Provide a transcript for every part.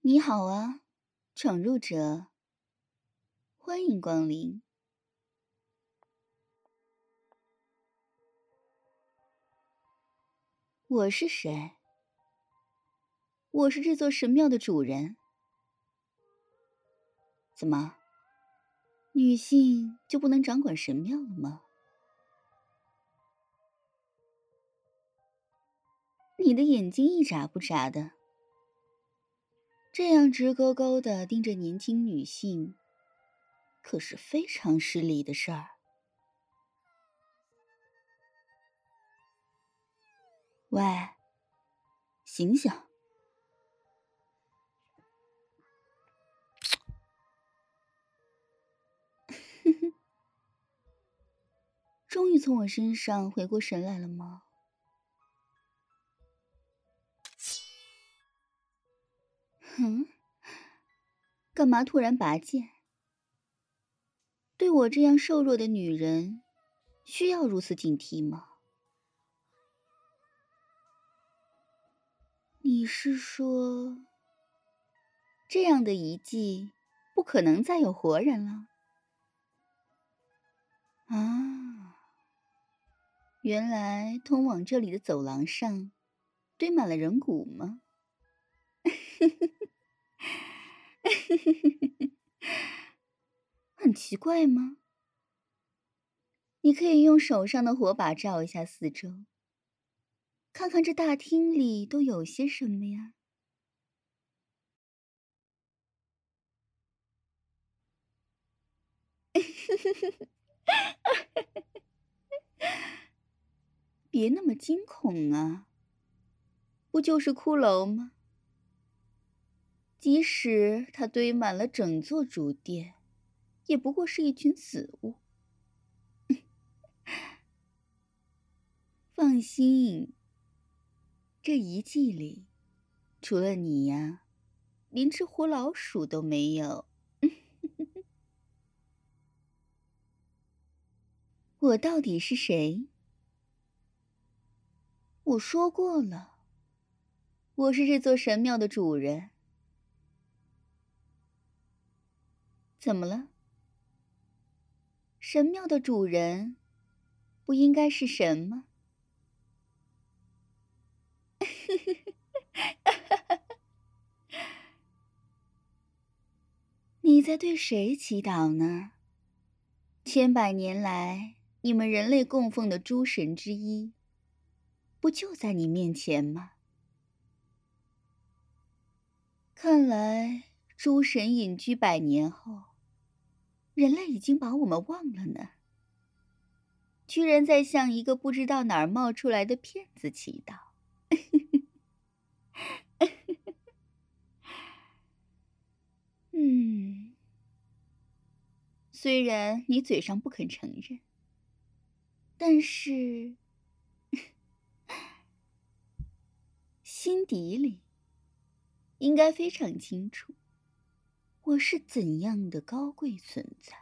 你好啊，闯入者，欢迎光临。我是谁？我是这座神庙的主人。怎么，女性就不能掌管神庙了吗？你的眼睛一眨不眨的，这样直勾勾的盯着年轻女性，可是非常失礼的事儿。喂，醒醒！终于从我身上回过神来了吗？哼，干嘛突然拔剑？对我这样瘦弱的女人，需要如此警惕吗？你是说，这样的遗迹不可能再有活人了？啊，原来通往这里的走廊上堆满了人骨吗？很奇怪吗？你可以用手上的火把照一下四周，看看这大厅里都有些什么呀？别那么惊恐啊，不就是骷髅吗？即使它堆满了整座主殿，也不过是一群死物。放心，这遗迹里，除了你呀，连只活老鼠都没有。我到底是谁？我说过了，我是这座神庙的主人。怎么了？神庙的主人不应该是神吗？你在对谁祈祷呢？千百年来，你们人类供奉的诸神之一，不就在你面前吗？看来，诸神隐居百年后，人类已经把我们忘了呢。居然在向一个不知道哪儿冒出来的骗子祈祷。嗯，虽然你嘴上不肯承认，但是心底里应该非常清楚，我是怎样的高贵存在。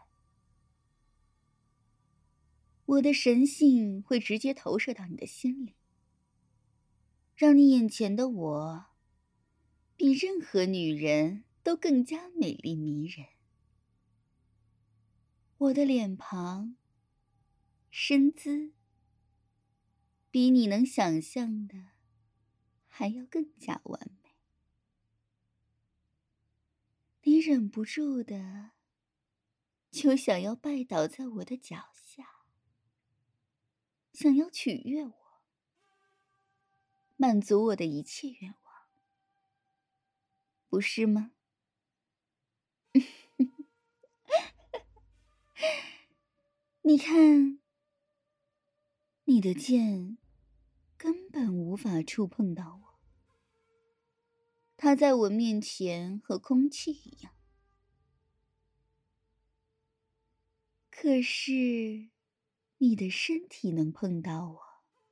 我的神性会直接投射到你的心里，让你眼前的我比任何女人都更加美丽迷人。我的脸庞、身姿，比你能想象的还要更加完美。你忍不住的就想要拜倒在我的脚下，想要取悦我，满足我的一切愿望，不是吗？你看，你的剑根本无法触碰到我，它在我面前和空气一样。可是，你的身体能碰到我，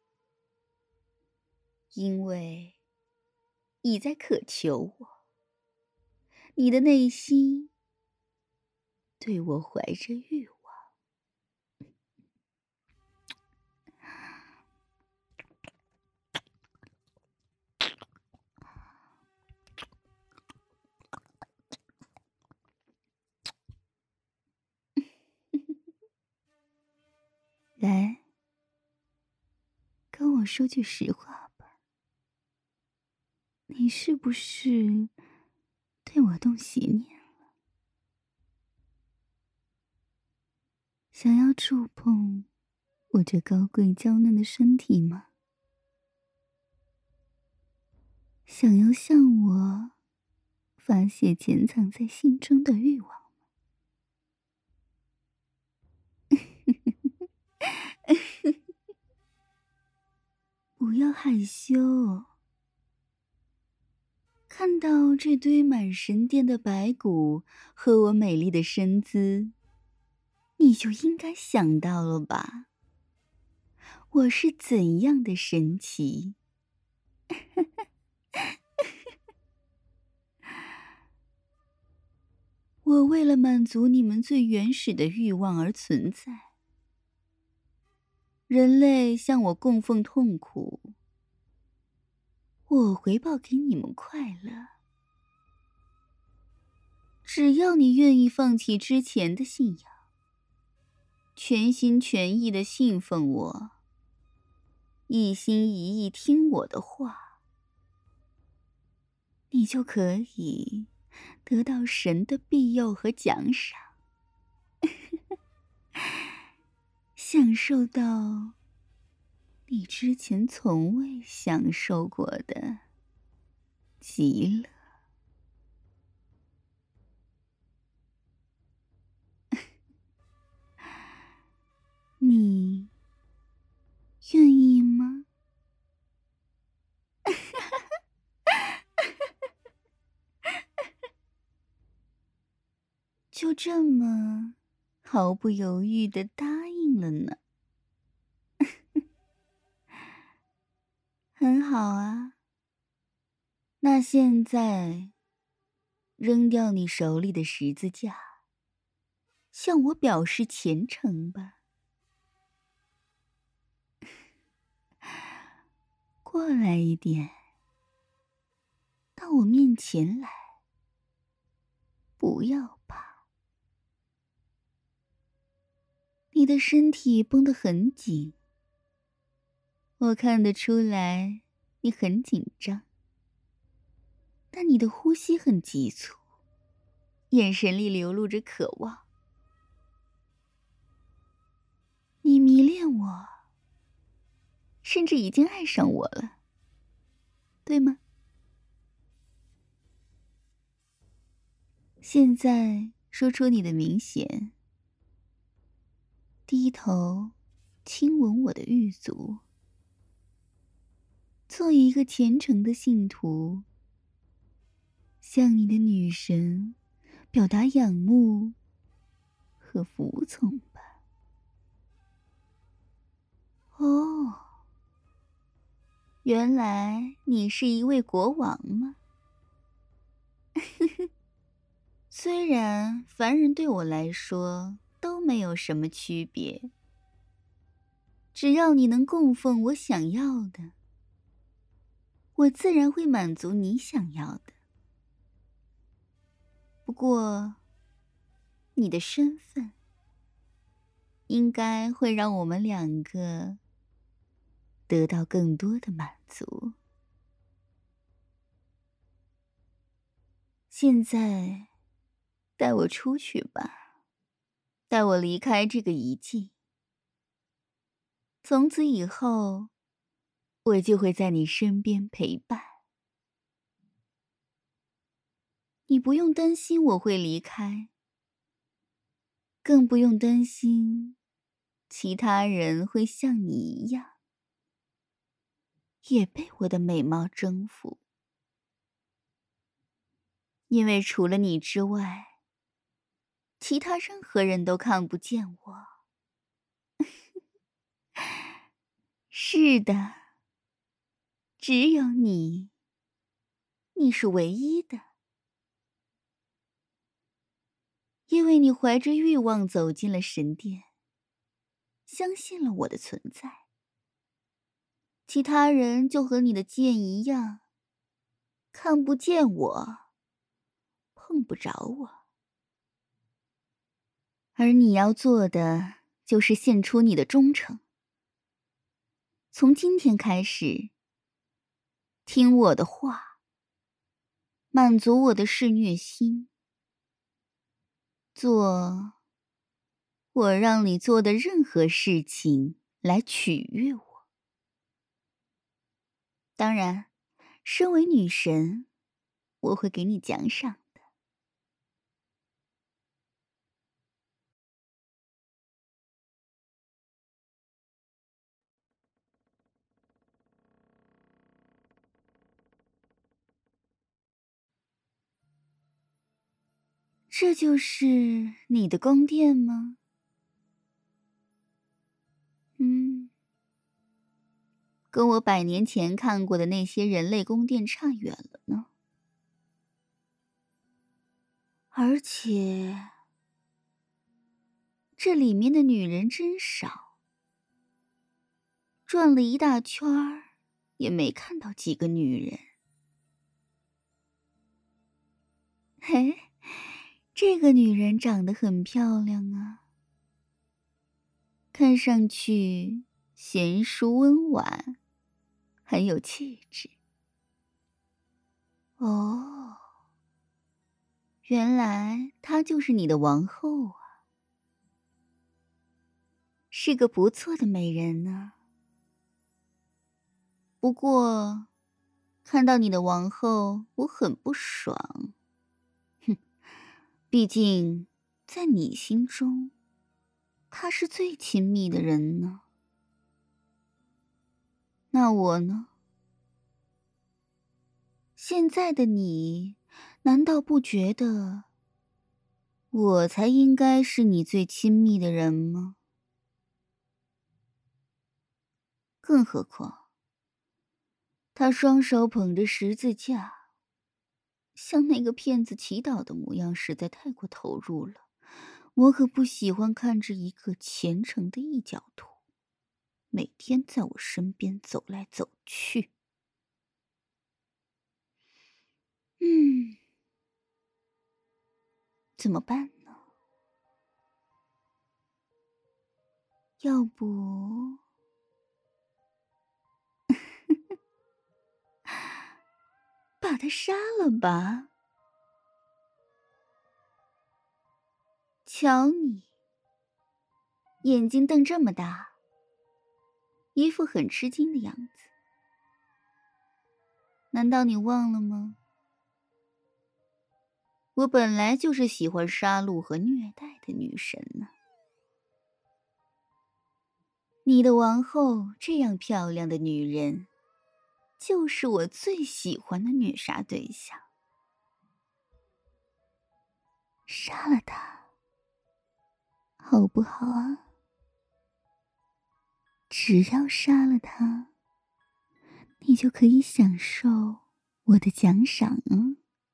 因为你在渴求我，你的内心对我怀着欲望。 说句实话吧，你是不是对我动邪念了？想要触碰我这高贵娇嫩的身体吗？想要向我发泄潜藏在心中的欲望吗？不要害羞。看到这堆满神殿的白骨和我美丽的身姿，你就应该想到了吧？我是怎样的神奇？我为了满足你们最原始的欲望而存在。人类向我供奉痛苦，我回报给你们快乐。只要你愿意放弃之前的信仰，全心全意地信奉我，一心一意听我的话，你就可以得到神的庇佑和奖赏，享受到你之前从未享受过的极乐。你愿意吗？就这么毫不犹豫地答应了呢？很好啊，那现在扔掉你手里的十字架，向我表示虔诚吧。过来一点，到我面前来，不要怕。你的身体绷得很紧，我看得出来你很紧张，但你的呼吸很急促，眼神里流露着渴望。你迷恋我，甚至已经爱上我了，对吗？现在说出你的明显，低头亲吻我的玉足，做一个虔诚的信徒，向你的女神表达仰慕和服从吧。哦，原来你是一位国王吗？虽然凡人对我来说都没有什么区别，只要你能供奉我想要的，我自然会满足你想要的。不过，你的身份应该会让我们两个得到更多的满足。现在，带我出去吧，带我离开这个遗迹。从此以后，我就会在你身边陪伴。你不用担心我会离开，更不用担心其他人会像你一样，也被我的美貌征服。因为除了你之外，其他任何人都看不见我。是的，只有你，你是唯一的。因为你怀着欲望走进了神殿，相信了我的存在，其他人就和你的剑一样，看不见我，碰不着我。而你要做的就是献出你的忠诚。 从今天开始，听我的话，满足我的嗜虐心，做我让你做的任何事情来取悦我。当然，身为女神，我会给你奖赏的。这就是你的宫殿吗？跟我100年前看过的那些人类宫殿差远了呢。而且，这里面的女人真少，转了一大圈儿，也没看到几个女人。嘿，这个女人长得很漂亮啊，看上去贤淑温婉，很有气质。哦，原来她就是你的王后啊，是个不错的美人呢。不过，看到你的王后，我很不爽。哼，毕竟在你心中，她是最亲密的人呢。那我呢？现在的你，难道不觉得我才应该是你最亲密的人吗？更何况，他双手捧着十字架，像那个骗子祈祷的模样，实在太过投入了。我可不喜欢看着一个虔诚的异教徒，每天在我身边走来走去。怎么办呢？要不把他杀了吧？瞧你，眼睛瞪这么大，一副很吃惊的样子。难道你忘了吗？我本来就是喜欢杀戮和虐待的女神呢。你的王后这样漂亮的女人，就是我最喜欢的虐杀对象。杀了她，好不好啊？只要杀了她，你就可以享受我的奖赏啊。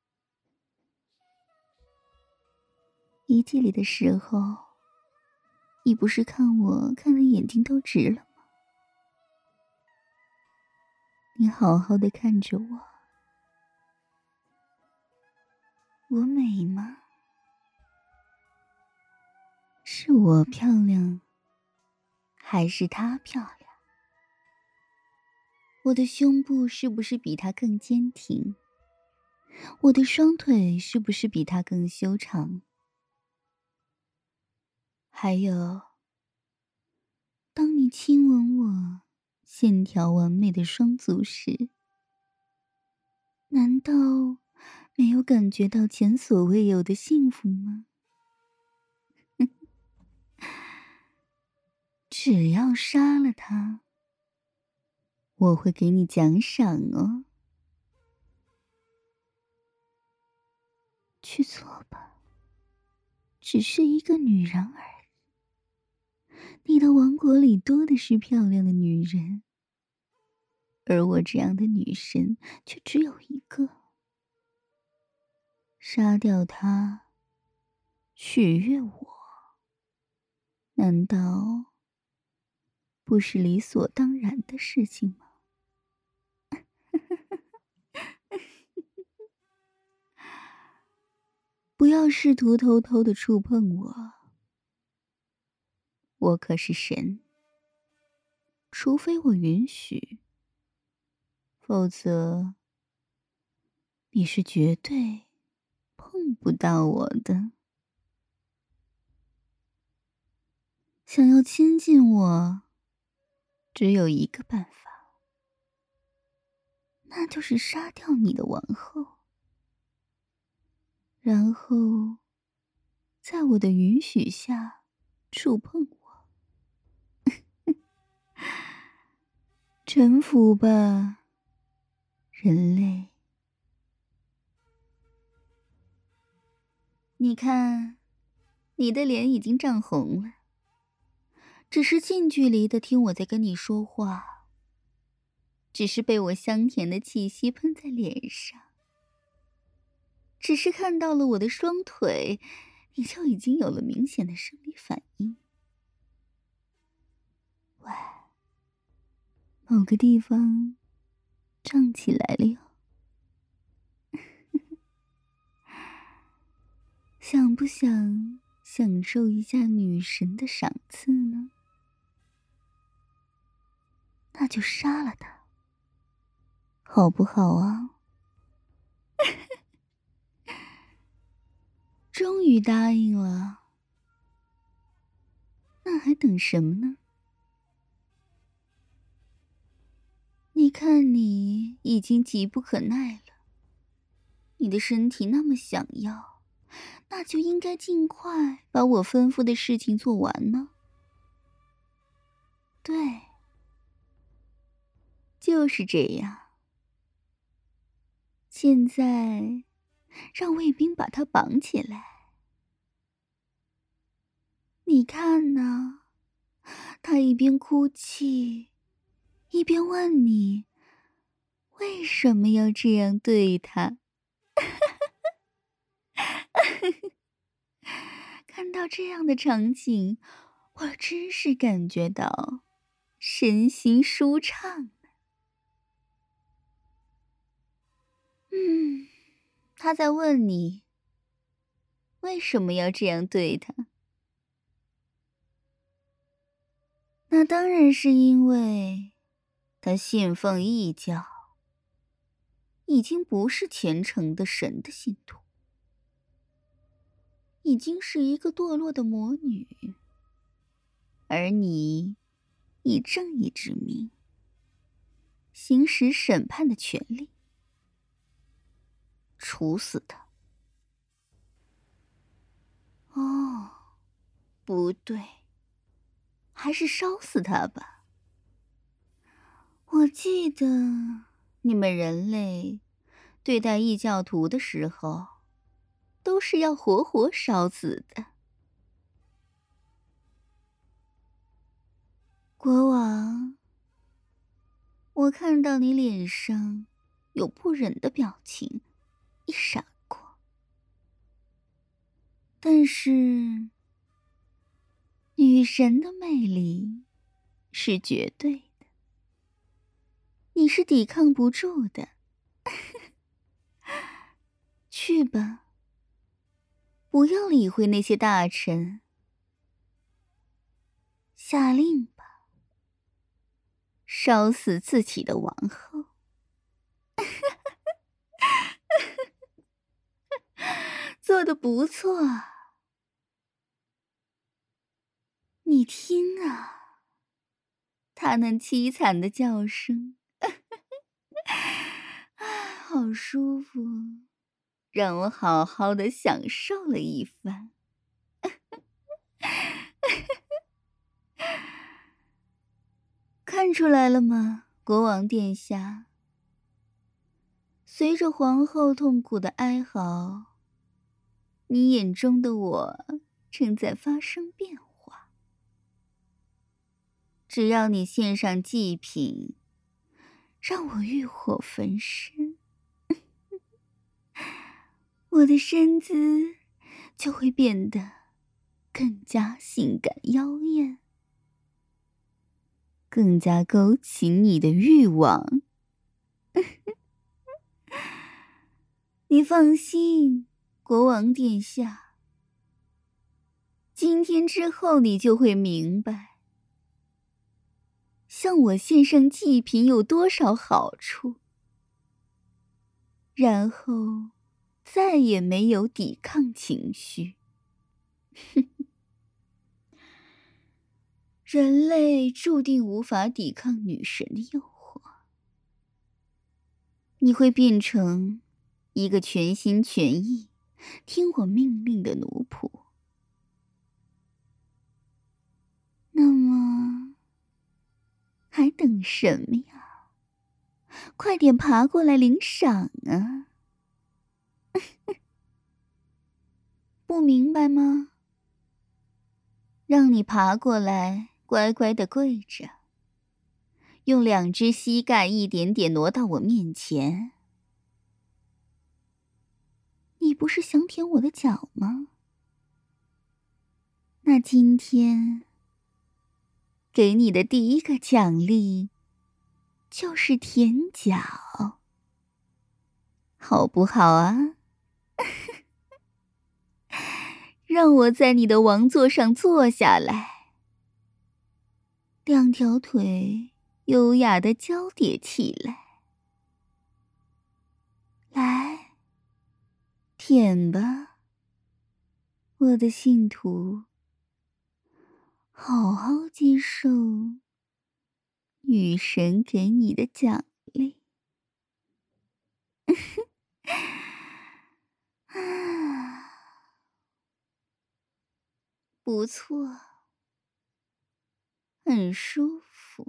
遗迹里的时候，你不是看我看得眼睛都直了吗？你好好的看着我，我美吗？是我漂亮，还是她漂亮？我的胸部是不是比她更坚挺？我的双腿是不是比她更修长？还有，当你亲吻我线条完美的双足时，难道没有感觉到前所未有的幸福吗？只要杀了他，我会给你奖赏哦。去做吧，只是一个女人而已。你的王国里多的是漂亮的女人，而我这样的女神却只有一个。杀掉她，取悦我，难道不是理所当然的事情吗？不要试图偷偷的触碰我，我可是神， 除非我允许，否则你是绝对碰不到我的。想要亲近我，只有一个办法，那就是杀掉你的王后，然后在我的允许下触碰我。臣服吧，人类。你看，你的脸已经涨红了，只是近距离的听我在跟你说话，只是被我香甜的气息喷在脸上，只是看到了我的双腿，你就已经有了明显的生理反应。喂，某个地方胀起来了哟。想不想享受一下女神的赏赐呢？那就杀了他，好不好啊？终于答应了，那还等什么呢？你看你已经急不可耐了，你的身体那么想要，那就应该尽快把我吩咐的事情做完呢。对，就是这样。现在，让卫兵把他绑起来。你看呢，他一边哭泣，一边问你为什么要这样对他。看到这样的场景，我真是感觉到身心舒畅。他在问你为什么要这样对他。那当然是因为他信奉异教，已经不是虔诚的神的信徒，已经是一个堕落的魔女。而你以正义之名行使审判的权利，处死他。哦，不对，还是烧死他吧。我记得你们人类对待异教徒的时候，都是要活活烧死的。国王，我看到你脸上有不忍的表情，一闪过。但是，女神的魅力是绝对的，你是抵抗不住的。去吧，不要理会那些大臣，下令吧，烧死自己的王后。做得不错，你听啊，她那凄惨的叫声，好舒服，让我好好的享受了一番。看出来了吗，国王殿下？随着皇后痛苦的哀嚎，你眼中的我正在发生变化。只要你献上祭品，让我欲火焚身，我的身子就会变得更加性感妖艳，更加勾起你的欲望。你放心，国王殿下，今天之后你就会明白， 向我献上祭品有多少好处，然后再也没有抵抗情绪。人类注定无法抵抗女神的诱惑，你会变成一个全心全意听我命令的奴仆。那么还等什么呀？快点爬过来领赏啊！不明白吗？让你爬过来，乖乖地跪着，用2只膝盖一点点挪到我面前。你不是想舔我的脚吗？那今天给你的第一个奖励就是舔脚，好不好啊？让我在你的王座上坐下来，2条腿优雅地交叠起来，来，舔吧，我的信徒，好好接受女神给你的奖励。不错，很舒服，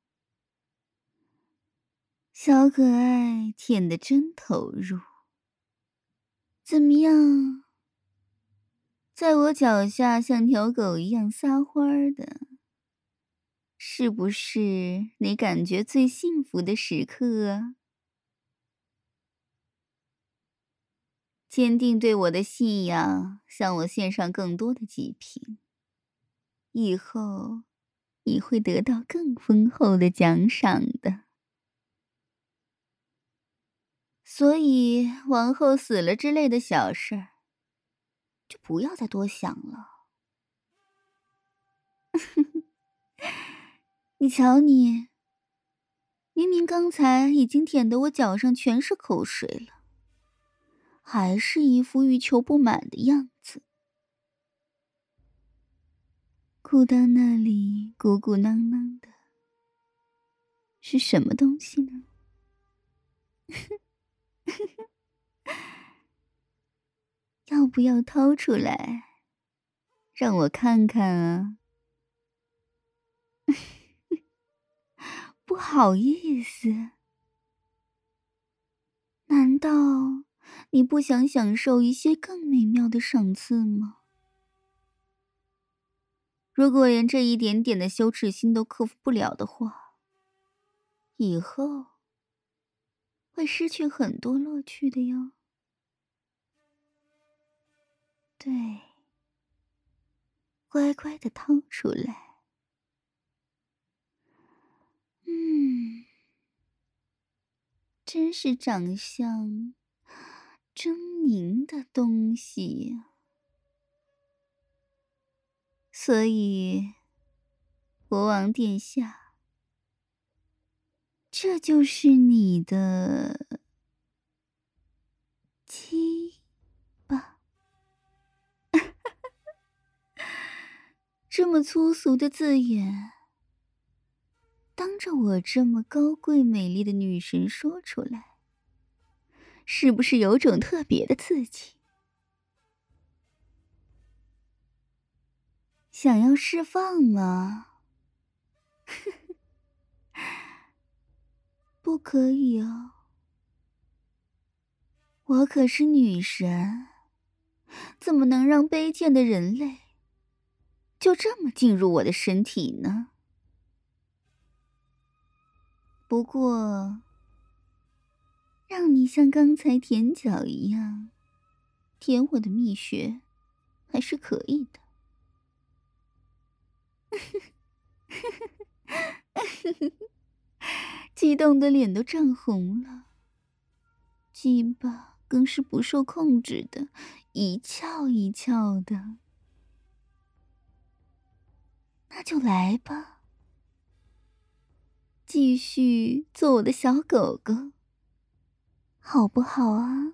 小可爱舔得真投入。怎么样？在我脚下像条狗一样撒欢儿的，是不是你感觉最幸福的时刻啊？坚定对我的信仰，向我献上更多的祭品，以后你会得到更丰厚的奖赏的。所以王后死了之类的小事儿，就不要再多想了。你瞧你，明明刚才已经舔得我脚上全是口水了，还是一副欲求不满的样子。裤裆那里鼓鼓囊囊的，是什么东西呢？要不要掏出来，让我看看啊？不好意思，难道你不想享受一些更美妙的赏赐吗？如果连这一点点的羞耻心都克服不了的话，以后会失去很多乐趣的哟。对，乖乖的掏出来。真是长相狰狞的东西呀。所以，国王殿下，这就是你的鸡吧？这么粗俗的字眼，当着我这么高贵美丽的女神说出来，是不是有种特别的刺激？想要释放吗？不可以哦，我可是女神，怎么能让卑贱的人类就这么进入我的身体呢？不过，让你像刚才舔脚一样舔我的蜜穴，还是可以的。激动的脸都涨红了，鸡巴更是不受控制的一翘一翘的。那就来吧， 继续做我的小狗狗，好不好啊？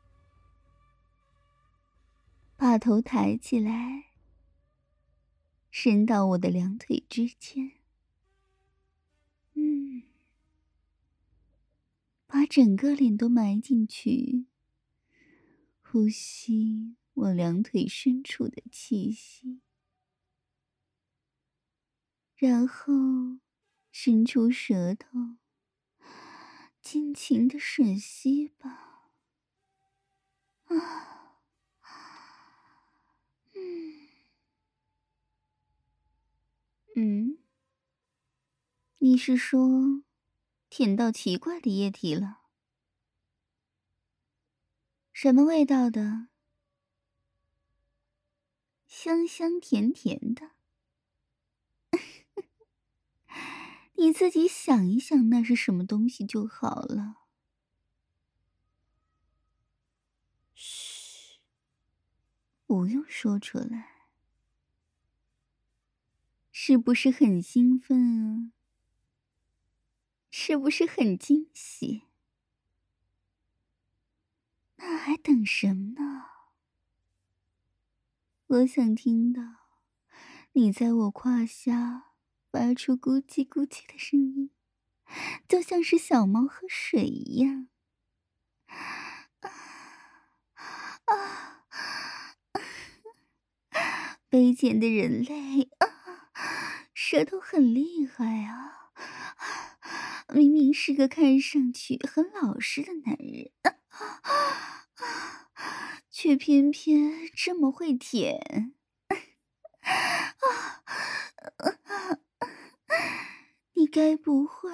把头抬起来，伸到我的两腿之间，把整个脸都埋进去，呼吸我两腿深处的气息，然后伸出舌头，尽情地吮吸吧。你是说舔到奇怪的液体了？什么味道的？香香甜甜的。你自己想一想那是什么东西就好了。嘘，不用说出来。是不是很兴奋啊？是不是很惊喜？那还等什么呢？我想听到你在我胯下发出咕叽咕叽的声音，就像是小猫喝水一样。卑贱的人类舌头很厉害啊！明明是个看上去很老实的男人，却偏偏这么会舔。你该不会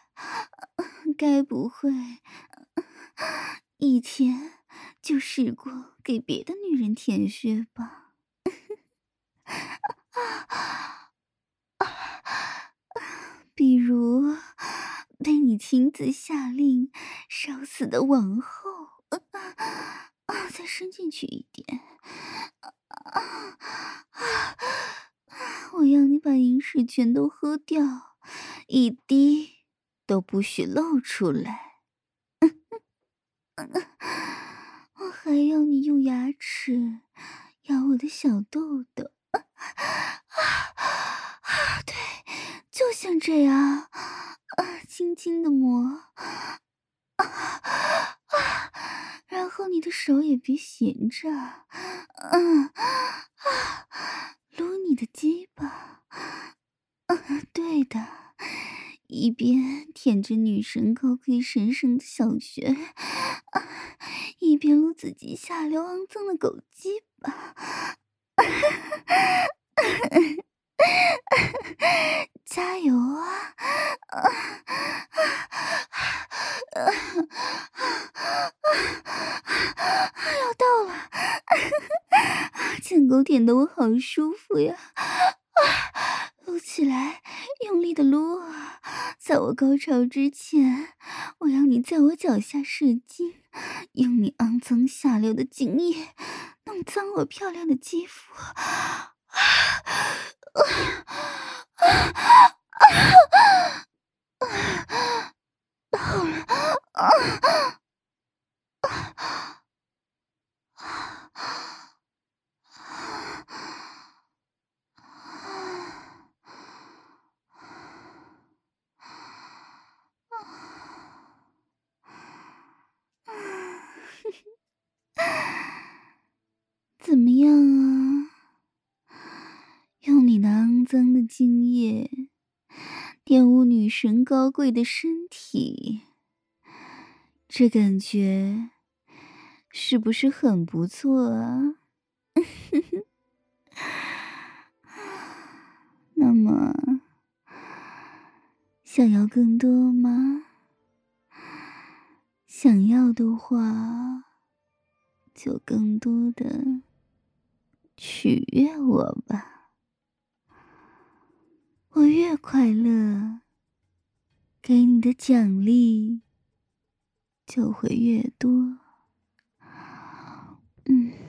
以前就试过给别的女人舔穴吧？比如被你亲自下令烧死的王后，再伸进去一点，我要你把饮水全都喝掉，一滴都不许漏出来。我还要你用牙齿咬我的小豆豆，对，就像这样，轻轻的磨，然后你的手也别闲着，撸你的鸡巴，对的，一边舔着女神高贵神圣的小穴，一边撸自己下流肮脏的狗鸡巴。加油啊！要到了，舔狗舔得我好舒服呀！撸起来，用力的撸啊！在我高潮之前，我要你在我脚下射精，用你肮脏下流的精液弄脏我漂亮的肌肤。到了，怎么样啊？用你那肮脏的精液玷污女神高贵的身体，这感觉是不是很不错啊？那么，想要更多吗？想要的话，就更多的取悦我吧。我越快乐，给你的奖励就会越多。